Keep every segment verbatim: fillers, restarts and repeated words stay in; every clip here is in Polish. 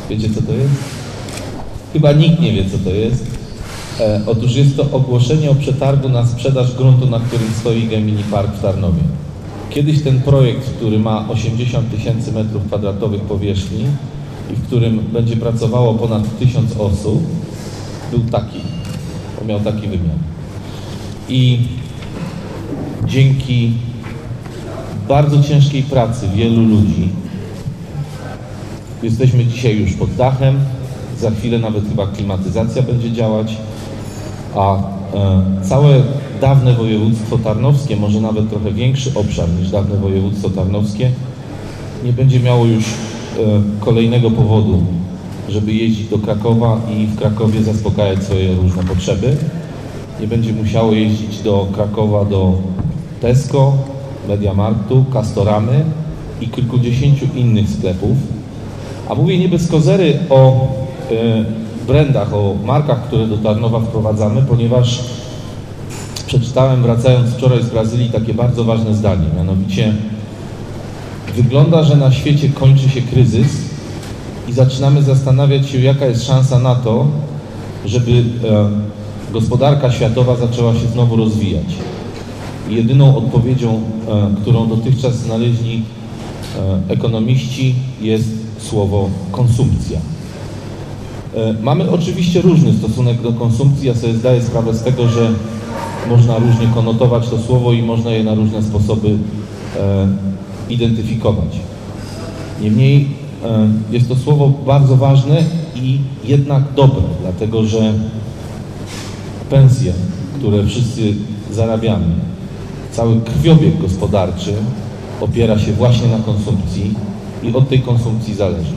Wiecie, co to jest? Chyba nikt nie wie, co to jest. E, otóż jest to ogłoszenie o przetargu na sprzedaż gruntu, na którym stoi Gemini Park w Tarnowie. Kiedyś ten projekt, który ma osiemdziesiąt tysięcy metrów kwadratowych powierzchni i w którym będzie pracowało ponad tysiąc osób, był taki. On miał taki wymiar. I dzięki bardzo ciężkiej pracy wielu ludzi jesteśmy dzisiaj już pod dachem. Za chwilę nawet chyba klimatyzacja będzie działać, a e, całe dawne województwo tarnowskie, może nawet trochę większy obszar niż dawne województwo tarnowskie, nie będzie miało już e, kolejnego powodu, żeby jeździć do Krakowa i w Krakowie zaspokajać swoje różne potrzeby. Nie będzie musiało jeździć do Krakowa, do Tesco, Mediamarktu, Castoramy i kilkudziesięciu innych sklepów. A mówię nie bez kozery o y, brandach, o markach, które do Tarnowa wprowadzamy, ponieważ przeczytałem, wracając wczoraj z Brazylii, takie bardzo ważne zdanie, mianowicie wygląda, że na świecie kończy się kryzys i zaczynamy zastanawiać się, jaka jest szansa na to, żeby y, gospodarka światowa zaczęła się znowu rozwijać. I jedyną odpowiedzią, y, którą dotychczas znaleźli y, ekonomiści, jest słowo konsumpcja. Mamy oczywiście różny stosunek do konsumpcji. Ja sobie zdaję sprawę z tego, że można różnie konotować to słowo i można je na różne sposoby e, identyfikować. Niemniej e, jest to słowo bardzo ważne i jednak dobre, dlatego że pensje, które wszyscy zarabiamy, cały krwiobieg gospodarczy opiera się właśnie na konsumpcji i od tej konsumpcji zależy.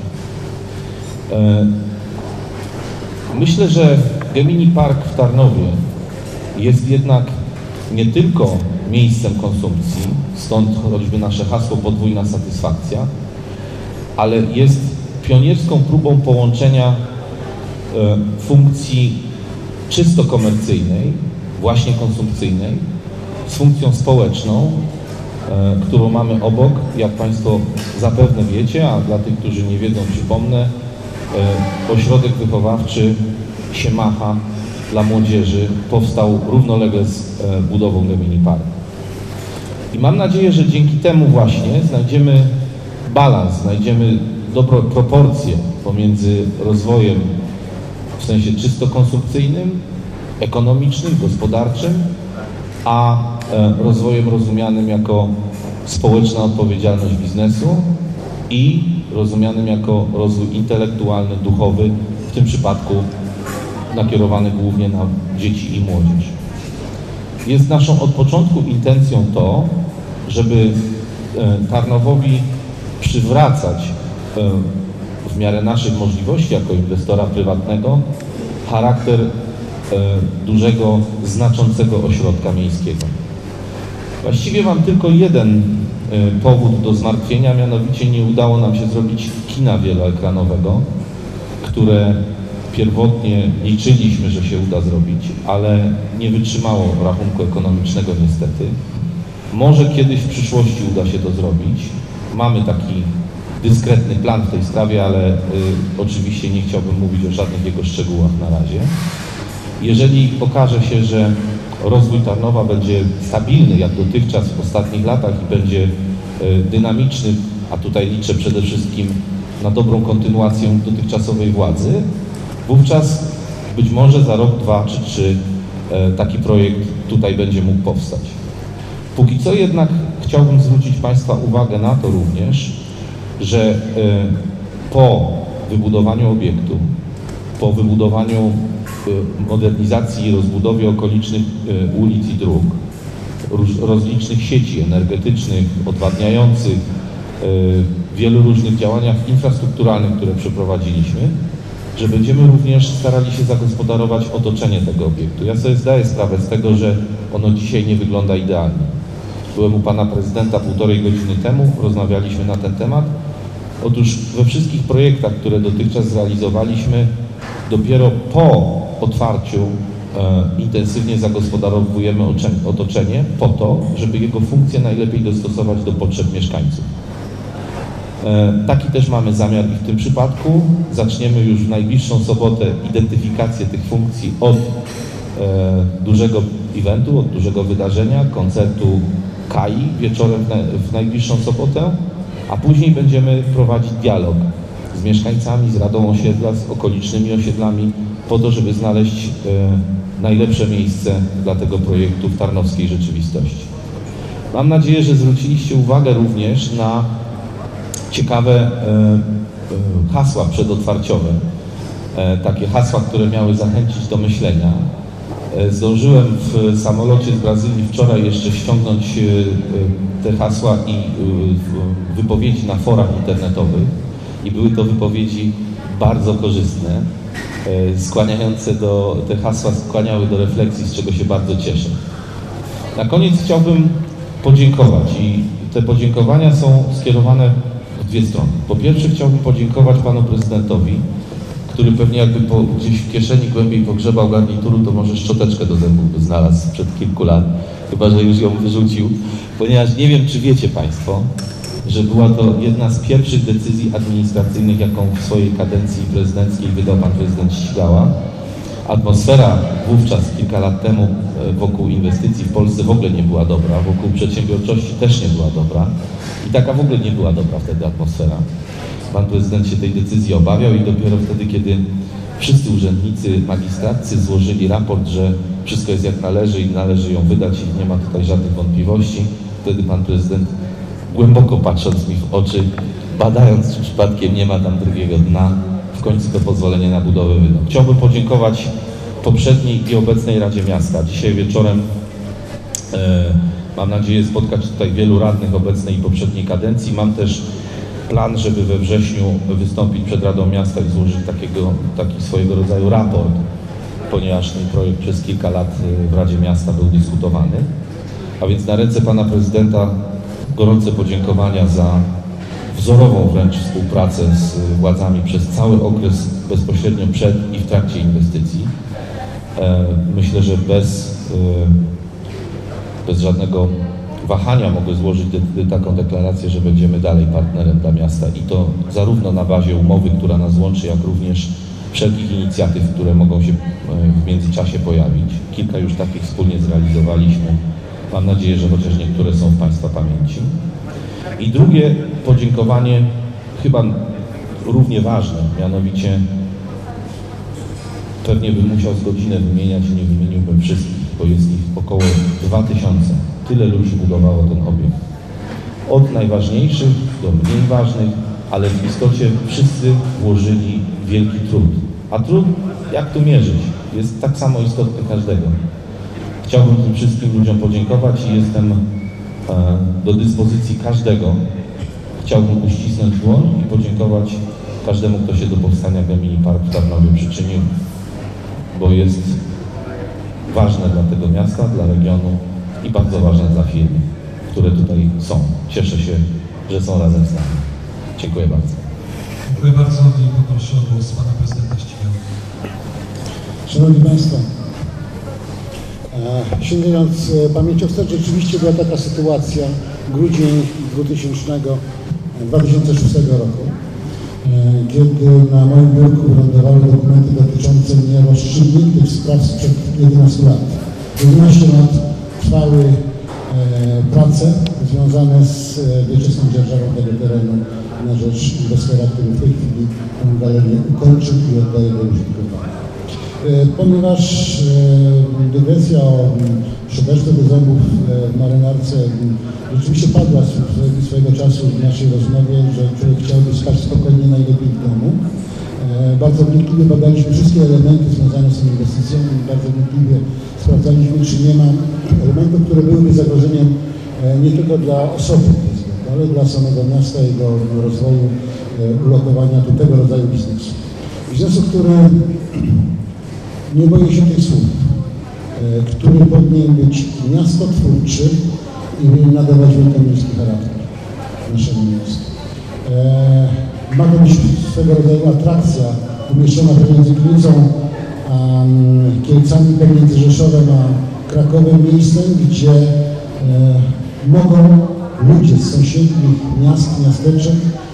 Myślę, że Gemini Park w Tarnowie jest jednak nie tylko miejscem konsumpcji, stąd choćby nasze hasło podwójna satysfakcja, ale jest pionierską próbą połączenia funkcji czysto komercyjnej, właśnie konsumpcyjnej, z funkcją społeczną, którą mamy obok, jak Państwo zapewne wiecie, a dla tych, którzy nie wiedzą, przypomnę, ośrodek wychowawczy Siemacha dla młodzieży powstał równolegle z budową Gemini Park. I mam nadzieję, że dzięki temu właśnie znajdziemy balans, znajdziemy dobrą proporcję pomiędzy rozwojem w sensie czysto konsumpcyjnym, ekonomicznym, gospodarczym, a rozwojem rozumianym jako społeczna odpowiedzialność biznesu i rozumianym jako rozwój intelektualny, duchowy, w tym przypadku nakierowany głównie na dzieci i młodzież. Jest naszą od początku intencją to, żeby Tarnowowi przywracać w miarę naszych możliwości jako inwestora prywatnego charakter dużego, znaczącego ośrodka miejskiego. Właściwie mam tylko jeden powód do zmartwienia, mianowicie nie udało nam się zrobić kina wieloekranowego, które pierwotnie liczyliśmy, że się uda zrobić, ale nie wytrzymało rachunku ekonomicznego niestety. Może kiedyś w przyszłości uda się to zrobić. Mamy taki dyskretny plan w tej sprawie, ale y, oczywiście nie chciałbym mówić o żadnych jego szczegółach na razie. Jeżeli okaże się, że rozwój Tarnowa będzie stabilny jak dotychczas w ostatnich latach i będzie y, dynamiczny, a tutaj liczę przede wszystkim na dobrą kontynuację dotychczasowej władzy, wówczas być może za rok, dwa czy trzy y, taki projekt tutaj będzie mógł powstać. Póki co jednak chciałbym zwrócić Państwa uwagę na to również, że y, po wybudowaniu obiektu, po wybudowaniu y, modernizacji i rozbudowie okolicznych y, ulic i dróg, róż, rozlicznych sieci energetycznych, odwadniających, y, wielu różnych działaniach infrastrukturalnych, które przeprowadziliśmy, że będziemy również starali się zagospodarować otoczenie tego obiektu. Ja sobie zdaję sprawę z tego, że ono dzisiaj nie wygląda idealnie. Byłem u pana prezydenta półtorej godziny temu, rozmawialiśmy na ten temat. Otóż we wszystkich projektach, które dotychczas zrealizowaliśmy, dopiero po otwarciu e, intensywnie zagospodarowujemy otoczenie po to, żeby jego funkcję najlepiej dostosować do potrzeb mieszkańców. Taki też mamy zamiar i w tym przypadku. Zaczniemy już w najbliższą sobotę identyfikację tych funkcji od dużego eventu, od dużego wydarzenia, koncertu K A I wieczorem w najbliższą sobotę, a później będziemy prowadzić dialog z mieszkańcami, z Radą Osiedla, z okolicznymi osiedlami, po to, żeby znaleźć najlepsze miejsce dla tego projektu w tarnowskiej rzeczywistości. Mam nadzieję, że zwróciliście uwagę również na ciekawe hasła przedotwarciowe, takie hasła, które miały zachęcić do myślenia. Zdążyłem w samolocie z Brazylii wczoraj jeszcze ściągnąć te hasła i wypowiedzi na forach internetowych i były to wypowiedzi bardzo korzystne, skłaniające do, te hasła skłaniały do refleksji, z czego się bardzo cieszę. Na koniec chciałbym podziękować i te podziękowania są skierowane w dwie strony. Po pierwsze chciałbym podziękować panu prezydentowi, który pewnie jakby po, gdzieś w kieszeni głębiej pogrzebał garnituru, to może szczoteczkę do zębów by znalazł sprzed kilku lat, chyba że już ją wyrzucił, ponieważ nie wiem, czy wiecie państwo, że była to jedna z pierwszych decyzji administracyjnych, jaką w swojej kadencji prezydenckiej wydał pan prezydent Ścigała. Atmosfera wówczas, kilka lat temu, wokół inwestycji w Polsce w ogóle nie była dobra, wokół przedsiębiorczości też nie była dobra i taka w ogóle nie była dobra wtedy atmosfera. Pan prezydent się tej decyzji obawiał i dopiero wtedy, kiedy wszyscy urzędnicy magistraccy złożyli raport, że wszystko jest jak należy i należy ją wydać i nie ma tutaj żadnych wątpliwości, wtedy pan prezydent, głęboko patrząc mi w oczy, badając, czy przypadkiem nie ma tam drugiego dna, w końcu to pozwolenie na budowę wydał. Chciałbym podziękować poprzedniej i obecnej Radzie Miasta. Dzisiaj wieczorem e, mam nadzieję spotkać tutaj wielu radnych obecnej i poprzedniej kadencji. Mam też plan, żeby we wrześniu wystąpić przed Radą Miasta i złożyć takiego, taki swojego rodzaju raport, ponieważ ten projekt przez kilka lat w Radzie Miasta był dyskutowany. A więc na ręce pana prezydenta gorące podziękowania za wzorową wręcz współpracę z władzami przez cały okres bezpośrednio przed i w trakcie inwestycji. Myślę, że bez, bez żadnego wahania mogę złożyć de, de, taką deklarację, że będziemy dalej partnerem dla miasta i to zarówno na bazie umowy, która nas łączy, jak również wszelkich inicjatyw, które mogą się w międzyczasie pojawić. Kilka już takich wspólnie zrealizowaliśmy. Mam nadzieję, że chociaż niektóre są w państwa pamięci. I drugie podziękowanie, chyba równie ważne, mianowicie pewnie bym musiał z godzinę wymieniać i nie wymieniłbym wszystkich, bo jest ich około dwa tysiące. Tyle ludzi budowało ten obiekt. Od najważniejszych do mniej ważnych, ale w istocie wszyscy włożyli wielki trud. A trud, jak tu mierzyć, jest tak samo istotny każdego. Chciałbym tym wszystkim ludziom podziękować i jestem e, do dyspozycji każdego. Chciałbym uścisnąć dłoń i podziękować każdemu, kto się do powstania Gemini Park w Tarnowie przyczynił, bo jest ważne dla tego miasta, dla regionu i bardzo ważne dla firm, które tutaj są. Cieszę się, że są razem z nami. Dziękuję bardzo. Dziękuję bardzo i poproszę o głos pana prezydenta Ścigała. Szanowni Państwo, e, sięgając pamięcią wstecz, rzeczywiście była taka sytuacja, grudzień dwa tysiące szóstego roku, e, kiedy na moim biurku wylądowały dokumenty dotyczące nierozstrzygniętych spraw sprzed jedenastu lat. jedenaście lat trwały e, prace związane z wieczystą dzierżawą tego terenu na rzecz inwestora, który w tej chwili tę galerię ukończył i oddaje do użytkowania. E, ponieważ e, dygresja o szczoteczce do zębów w marynarce rzeczywiście padła swojego czasu w naszej rozmowie, że człowiek chciałby spać spokojnie, najlepiej w domu. E, bardzo wnikliwie badaliśmy wszystkie elementy związane z tą inwestycją i bardzo wnikliwie sprawdzaliśmy, czy nie ma elementów, które byłyby zagrożeniem e, nie tylko dla osoby, ale dla samego miasta i do rozwoju e, ulokowania tu tego rodzaju biznesu. Biznesu, który nie boję się tych słów, e, który powinien być miastotwórczy i nadawać wielkomiejski charakter naszemu miastu. E, ma to być swego rodzaju atrakcja umieszczona pomiędzy Krynicą a um, Kielcami, pomiędzy Rzeszowem a Krakowem, miejscem, gdzie e, mogą ludzie z sąsiednich miast, miasteczek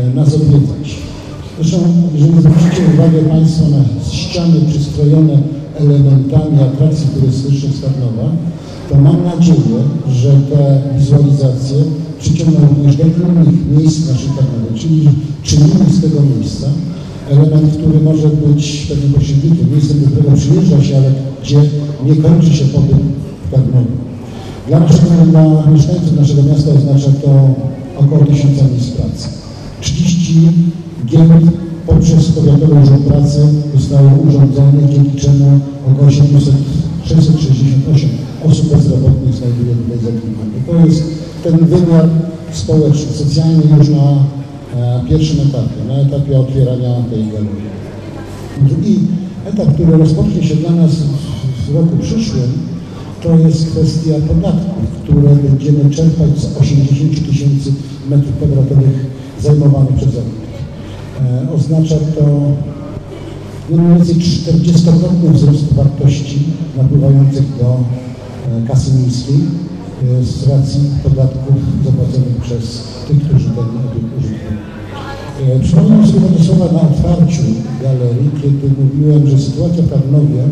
nas odwiedzać. Zresztą, jeżeli zwrócicie uwagę Państwo na ściany przystrojone elementami atrakcji turystycznych z Tarnowa, to mam nadzieję, że te wizualizacje przyciągną również do innych miejsc naszej Tarnowy, czyli czynimy z tego miejsca element, który może być pewnym pośrednikiem, miejscem, do którego przyjeżdża się, ale gdzie nie kończy się pobyt w Tarnowie. Dla, naszego, dla mieszkańców naszego miasta oznacza to około tysiąca miejsc pracy. trzydzieści gier poprzez Powiatowy Urząd Pracy zostało urządzonych, dzięki czemu około sześćset sześćdziesiąt osiem osób bezrobotnych znajduje tutaj zatrudnienie. To jest ten wymiar społeczny, socjalny już na e, pierwszym etapie, na etapie otwierania tej galerii. Drugi etap, który rozpocznie się dla nas w, w roku przyszłym, to jest kwestia podatków, które będziemy czerpać z osiemdziesięciu tysięcy metrów kwadratowych zajmowanych przez obrót. E, oznacza to no mniej więcej czterdziestokrotny wzrost wartości napływających do e, kasy miejskiej e, z racji podatków zapłaconych przez tych, którzy ten obiekt użytkują. E, przypomnę sobie te słowa na otwarciu galerii, kiedy mówiłem, że sytuacja w Tarnowie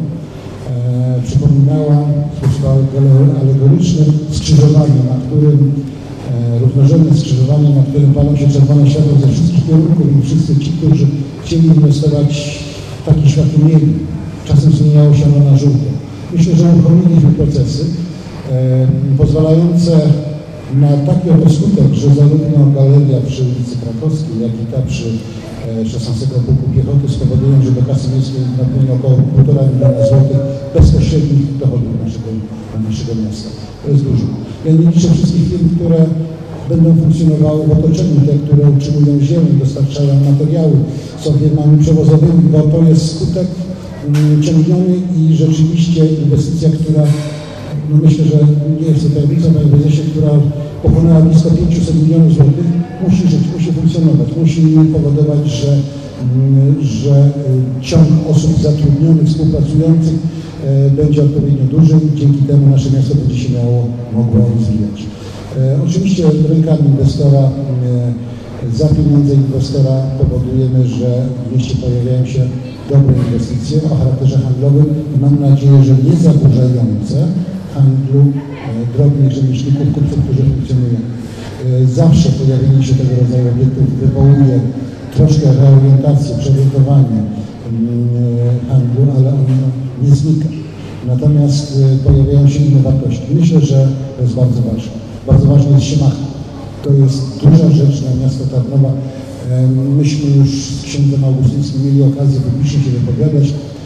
e, przypominała w sposób alegoryczny skrzyżowanie, na którym e, równorzędne skrzyżowanie, na którym palą się czerwone światło ze wszystkich kierunków i wszyscy ci, którzy chcieli inwestować w takie światło mieli. Czasem zmieniało się ono na żółte. Myślę, że uruchomiliśmy procesy e, pozwalające na taki oto skutek, że zarówno galeria przy ulicy Krakowskiej, jak i ta przy e, szesnastego Pułku Piechoty spowodują, że do kasy miejskiej napłynie około półtora miliona złotych bezpośrednich dochodów naszego, naszego miasta. To jest dużo. Ja nie liczę wszystkich firm, które będą funkcjonowały w otoczeniu, te, które utrzymują ziemię, dostarczają materiały, są firmami przewozowymi, bo to jest skutek um, ciągniony i rzeczywiście inwestycja, która, no myślę, że nie jest to tajemnica, panie prezesie, która pochłonęła blisko pięćset milionów złotych, musi żyć, musi funkcjonować, musi powodować, że, um, że ciąg osób zatrudnionych, współpracujących e, będzie odpowiednio duży i dzięki temu nasze miasto będzie się miało, mogło rozwijać. E, oczywiście rękami inwestora, e, za pieniądze inwestora powodujemy, że w mieście pojawiają się dobre inwestycje o charakterze handlowym i mam nadzieję, że nie zaburzające handlu e, drobnych rzemieślników, kupców, którzy funkcjonują. E, zawsze pojawienie się tego rodzaju obiektów wywołuje troszkę reorientację, przeorientowanie e, handlu, ale ono nie znika. Natomiast e, pojawiają się inne wartości. Myślę, że to jest bardzo ważne. Bardzo ważny jest Siemacha. To jest duża rzecz na miasto Tarnowa. Myśmy już z księdzem Augustyńskim mieli okazję publicznie się wypowiadać.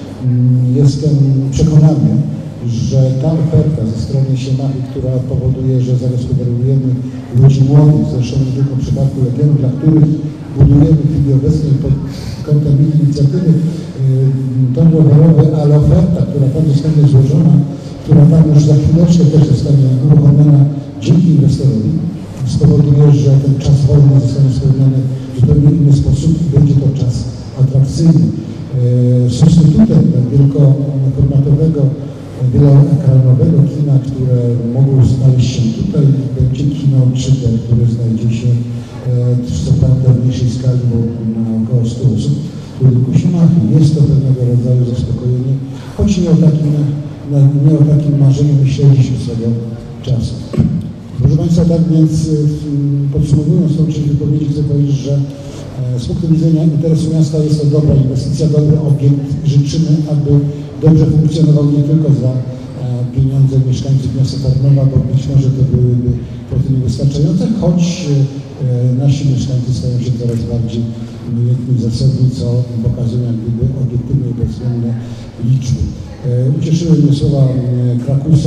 Jestem przekonany, że ta oferta ze strony Siemachy, która powoduje, że zagospodarujemy ludzi młodych, zresztą nie tylko w przypadku Legionów, dla których budujemy w chwili obecnej pod kątem inicjatywy tor rowerowy, ale oferta, która tam zostanie złożona, która tam już za chwileczkę też zostanie uruchomiona dzięki inwestorowi, spowoduje, że ten czas wolny zostanie spełniony w zupełnie inny sposób i będzie to czas atrakcyjny. Substytutem wielkoformatowego, wieloekranowego kina, które mogło znaleźć się tutaj, będzie kino trzy D, które znajdzie się co prawda w mniejszej skali, bo na około stu osób, w budynku Siemachy. Jest to pewnego rodzaju zaspokojenie, choć nie o takim, nie o takim marzeniu myśleliśmy swego czasu. Proszę Państwa, tak więc podsumowując tą część wypowiedzi, chcę powiedzieć, że z punktu widzenia interesu miasta jest to dobra inwestycja, dobry obiekt. Życzymy, aby dobrze funkcjonował nie tylko za pieniądze mieszkańców miasta Tarnowa, bo być może to byłyby kwoty niewystarczające, choć nasi mieszkańcy stają się coraz bardziej umiejętni, zasobni, co pokazują jak gdyby obiektywne i bezwzględne liczby. Ucieszyły mnie słowa Krakusa,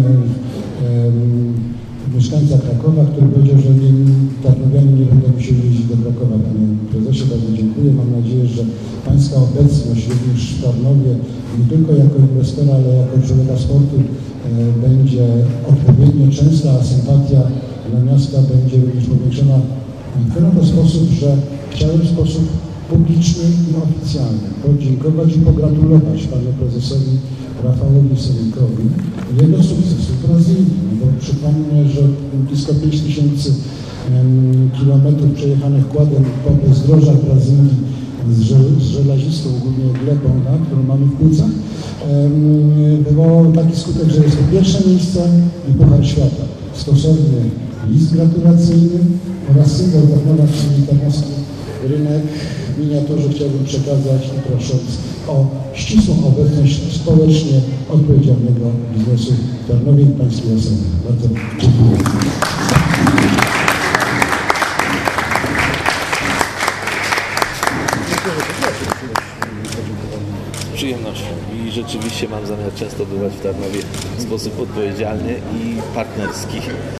mieszkańca Krakowa, który powiedział, że nie, tarnowianie nie będą musieli jeździć do Krakowa. Panie prezesie, bardzo dziękuję. Mam nadzieję, że Pańska obecność również w Tarnowie, nie tylko jako inwestora, ale jako człowieka sportu, e, będzie odpowiednio częsta, a sympatia dla miasta będzie również powiększona w ten oto sposób, że chciałem w sposób publicznie i oficjalnie podziękować i pogratulować panu prezesowi Rafałowi Selinkowi jego sukcesu w Brazylii. No bo przypomnę, że blisko pięć tysięcy kilometrów przejechanych kładem po bezdrożach Brazylii z, żel z żelazistą, głównie glebą, tak, którą mamy w płucach, wywołał taki skutek, że jest to pierwsze miejsce i Puchar Świata. Stosowny list gratulacyjny oraz symbol Tarnowa, czyli tarnowski rynek w miniaturze chciałbym przekazać, prosząc o ścisłą obecność społecznie odpowiedzialnego biznesu w Tarnowie i pańskiej osoby. Bardzo dziękuję. Z przyjemnością i rzeczywiście mam zamiar często bywać w Tarnowie w sposób odpowiedzialny i partnerski.